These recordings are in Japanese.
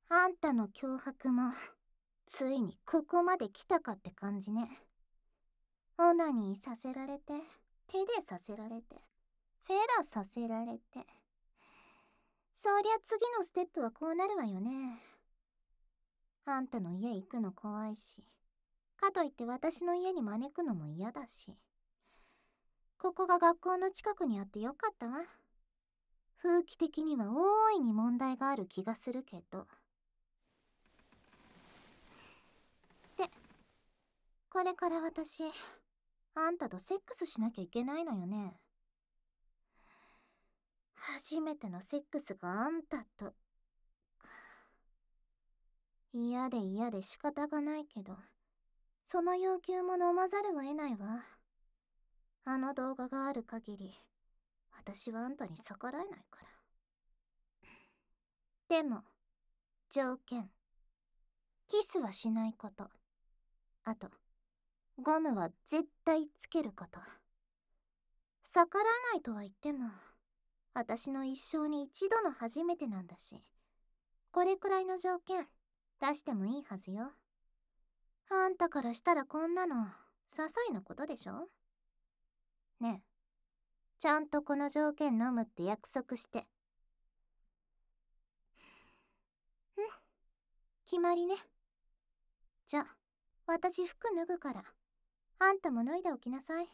あんたの脅迫もついにここまで来たかって感じね。オナニーさせられて、手でさせられて、フェラさせられて。そりゃ次のステップはこうなるわよね。あんたの家行くの怖いし、かといって私の家に招くのも嫌だし。ここが学校の近くにあってよかったわ。風紀的には大いに問題がある気がするけど。で、これから私、あんたとセックスしなきゃいけないのよね。初めてのセックスがあんたと。嫌で嫌で仕方がないけど、その要求も飲まざるを得ないわ。あの動画がある限り、私はあんたに逆らえないから。でも、条件。キスはしないこと。あと、ゴムは絶対つけること。逆らわないとは言っても、私の一生に一度の初めてなんだし、これくらいの条件出してもいいはずよ。あんたからしたらこんなの些細なことでしょ。ねえ、ちゃんとこの条件飲むって約束して。決まりね。じゃあ、私服脱ぐから、あんたも脱いでおきなさい。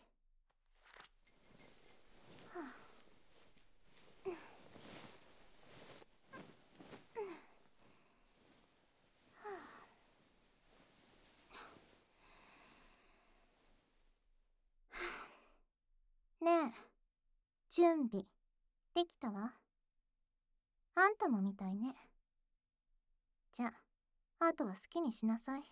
ねえ、準備できたわ。あんたもみたいね。じゃあ、あとは好きにしなさい。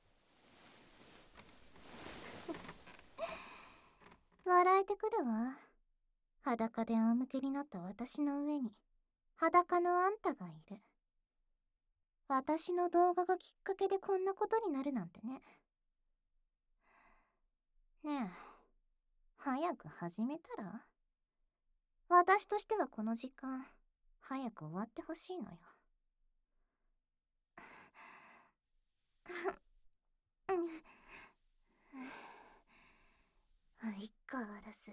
笑えてくるわ。裸で仰向けになった私の上に裸のあんたがいる。私の動画がきっかけでこんなことになるなんてね。ねえ、早く始めたら。私としてはこの時間早く終わってほしいのよ。相変わらず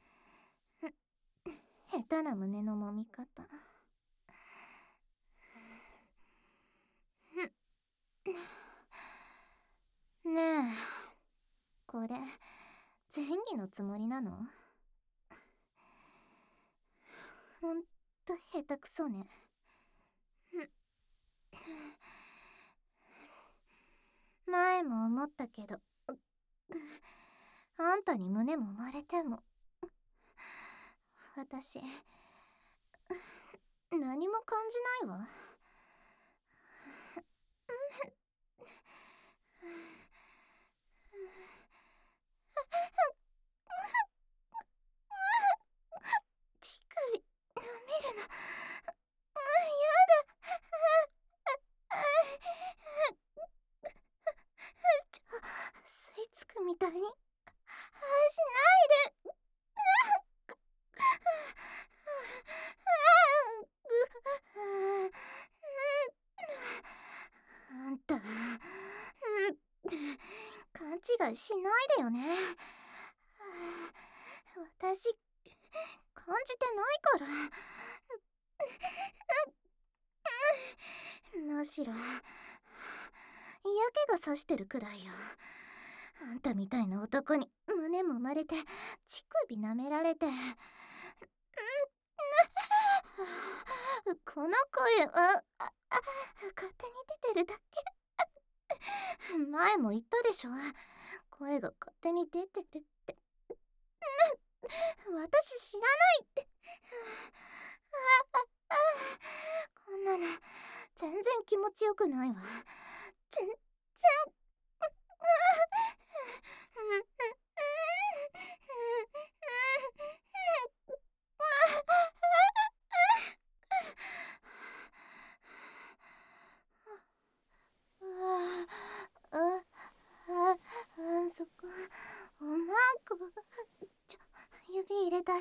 下手な胸の揉み方。ねえ、これ前儀のつもりなの？ほんと下手くそね。前も思ったけど、あんたに胸も生まれても私何も感じないわ。乳首舐めるの、やだ。吸い付くみたいにしないで。あんた、勘違いしないでよね。私、感じてないから。むしろ、嫌気がさしてるくらいよ。あんたみたいな男に胸も生まれて、乳首舐められて。この声は、勝手に出てるだけ。前も言ったでしょ。声が勝手に出てるって。私知らないって。こんなの全然気持ちよくないわ。全然。そこ、おまんこ。ちょ、指入れたら。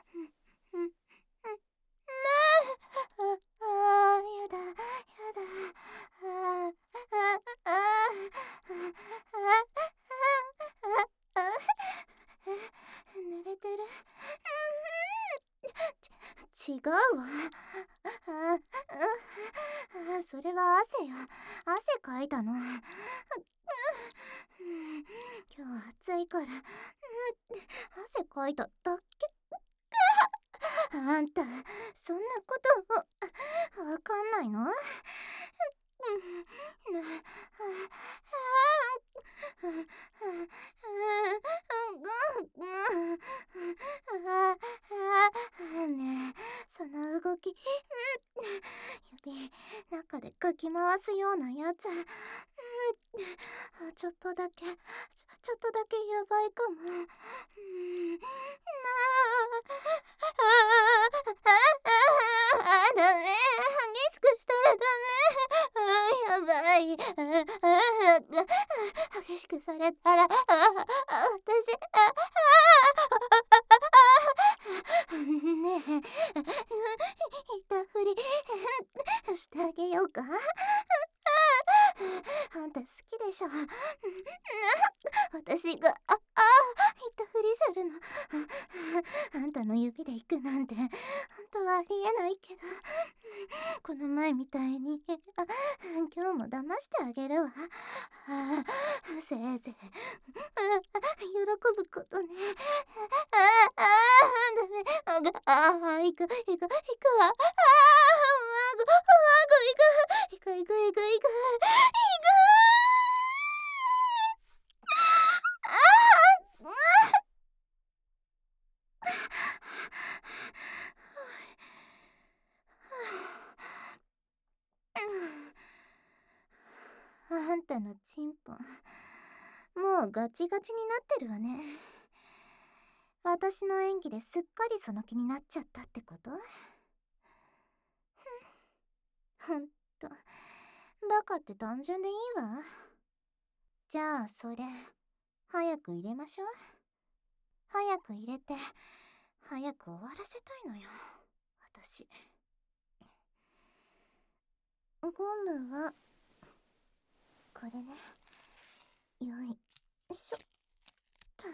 やだ、やだ。 違うわ。それは汗よ。汗かいたの。今日は暑いから、汗かいただけ。あんた、そんなことわかんないの？ねえ、その動き、指中でかき回すようなやつ、ちょっとだけやばいかも。ダメ、激しくしたらダメ。やばい。激しくされたら、私、ねえ、ひたふりしてあげようか。あんた好きでしょ。私が、ひたふりするの。あんたの指で行くなんて、本当はありえないけど、この前みたいに、今日も騙してあげるわ。せいぜい、喜ぶことね。ダメ。行くわ。行く。あんたのチンポ、もうガチガチになってるわね。私の演技ですっかりその気になっちゃったってこと？ほんと、バカって単純でいいわ。じゃあそれ、早く入れましょう。早く入れて、早く終わらせたいのよ、私。ゴムは、これね。よいしょっと。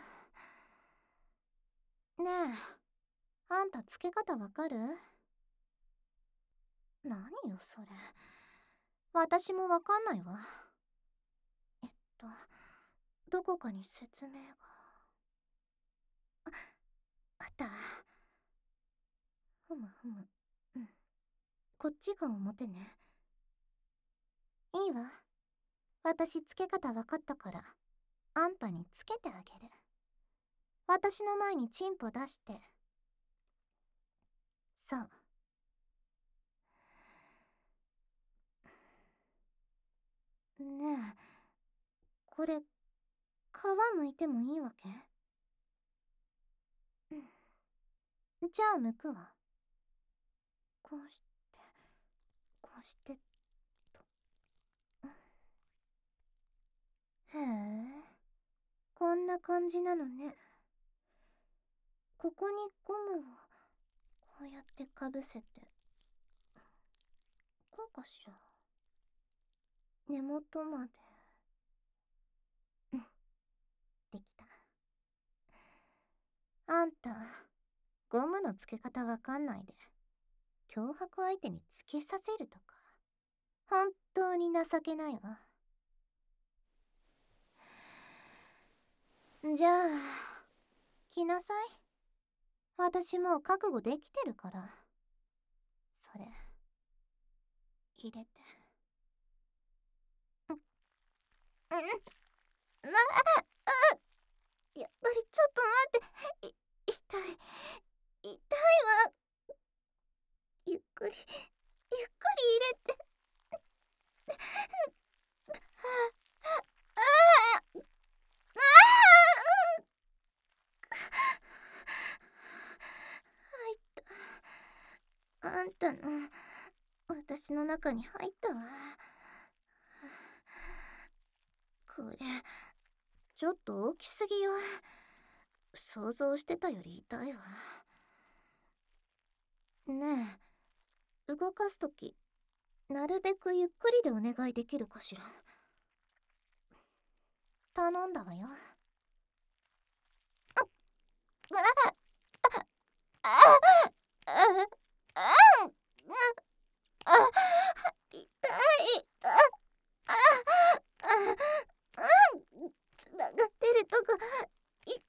ねえ、あんたつけ方わかる？何よそれ。私もわかんないわ。えっと、どこかに説明が。あったわ。ふむ。うん。こっちが表ね。いいわ。私つけ方わかったから、あんたにつけてあげる。私の前にチンポ出して。そう。ねえ、これ、皮むいてもいいわけ？じゃあ剥くわ。こうして、と。へえ、こんな感じなのね。ここにゴムを、こうやってかぶせて。こうかしら。根元まで。できた。あんた、ゴムの付け方わかんないで、脅迫相手につけさせるとか、本当に情けないわ。じゃあ、来なさい。私もう覚悟できてるから。それ、入れて。やっぱりちょっと待って。痛いわ。ゆっくり入れて。入った。あんたの、私の中に入ったわ。これ、ちょっと大きすぎよ。想像してたより痛いわ。ねえ、動かすとき、なるべくゆっくりでお願いできるかしら。頼んだわよ。 痛い。つながってるとこ痛い。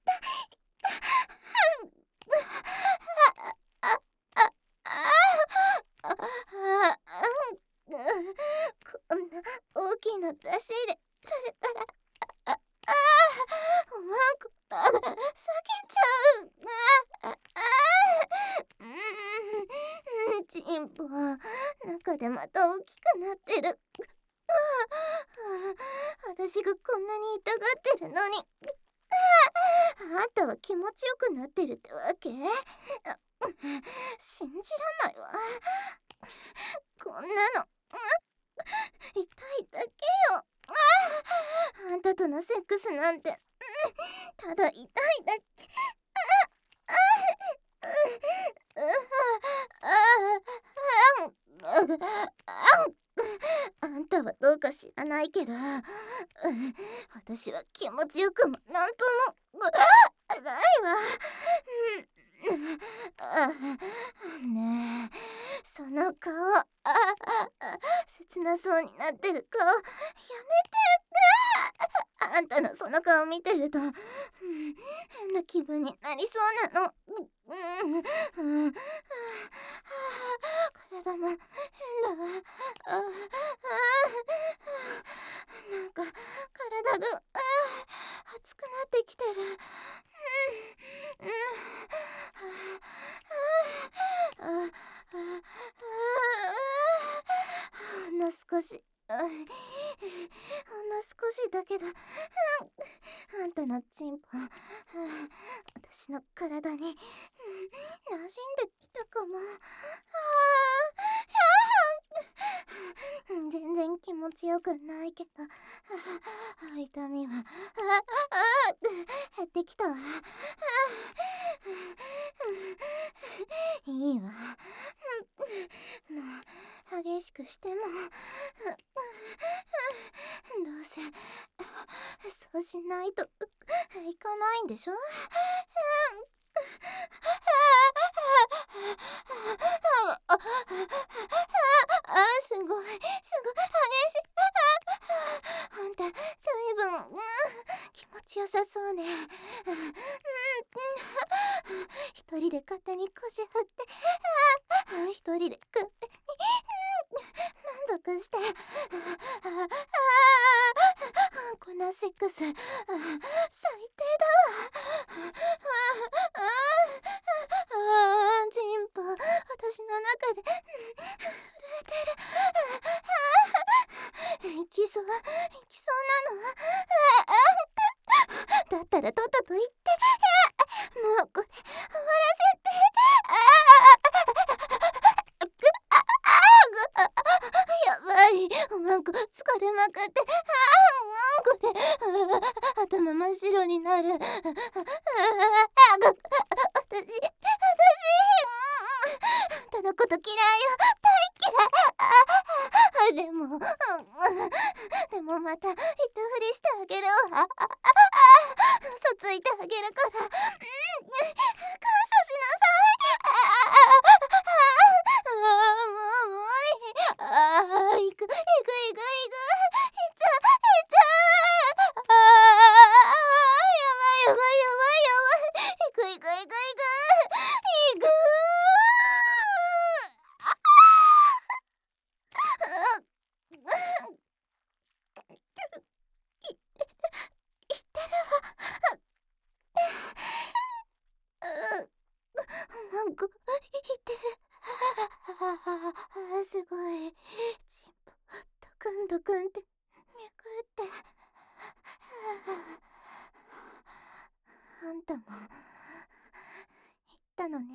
こんな大きな出し入れされたらおまんこ避けちゃう。チンポ中でまた大きくなってる。私がこんなに痛がってるのにあんたは気持ちよくなってるってわけ？信じらんないわ。こんなの痛いだけよ。あんたとのセックスなんてただ痛いだけ。あんたはどうか知らないけど、私は気持ちよくもなんともないわ。ねえ、その顔、切なそうになってる顔、やめてって。あんたのその顔見てると、変な気分になりそうなの。体も変だわ。なんか体が熱くなってきてる。ほんの少し、ほんの少しだけど、あんたのチンポ、私の体に、馴染んできたかも。全然気持ちよくないけど、痛みは減ってきたわ。いいわ。もう激しくしてもどうせそうしないといかないんでしょ。すごい激しい。あんたずいぶん気持ちよさそうね。一人で勝手に腰振って一人で勝手に満足してこんなセックス最低だわ。チンポ私の中で震えてる。行きそうなの。だったらとっとと言って。もうこれ終わらせて。やばい、おまんこ疲れまくって、これ頭真っ白になる。私あんたのこと嫌いよ、大嫌い。でもまた言ったふりしてあげるわ。嘘ついてあげるから、感謝しなさい。もう無理。行く。いっちゃう。やばい。行く。言ってるわ。なんか言ってる。すごい。チンポドクンってめくって。あんたも言ったのね。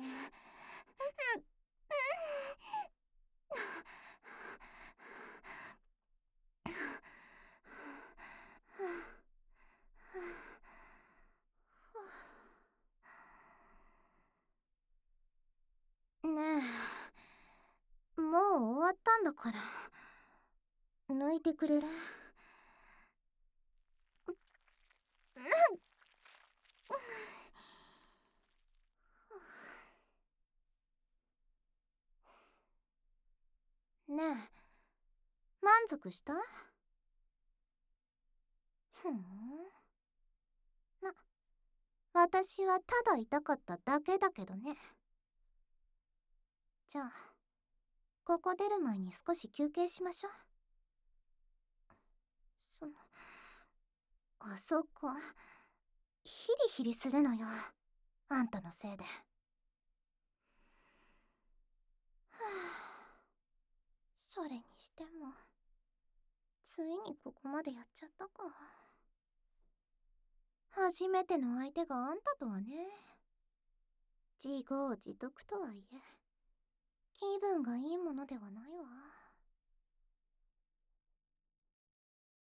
ねえ、もう終わったんだから抜いてくれる？ ねえ、満足した？ふん。ま、私はただ痛かっただけだけどね。じゃあ、ここ出る前に少し休憩しましょう。その、あそこ、ヒリヒリするのよ。あんたのせいで。はあ、それにしても、ついにここまでやっちゃったか。初めての相手があんたとはね。自業自得とはいえ、気分がいいものではないわ。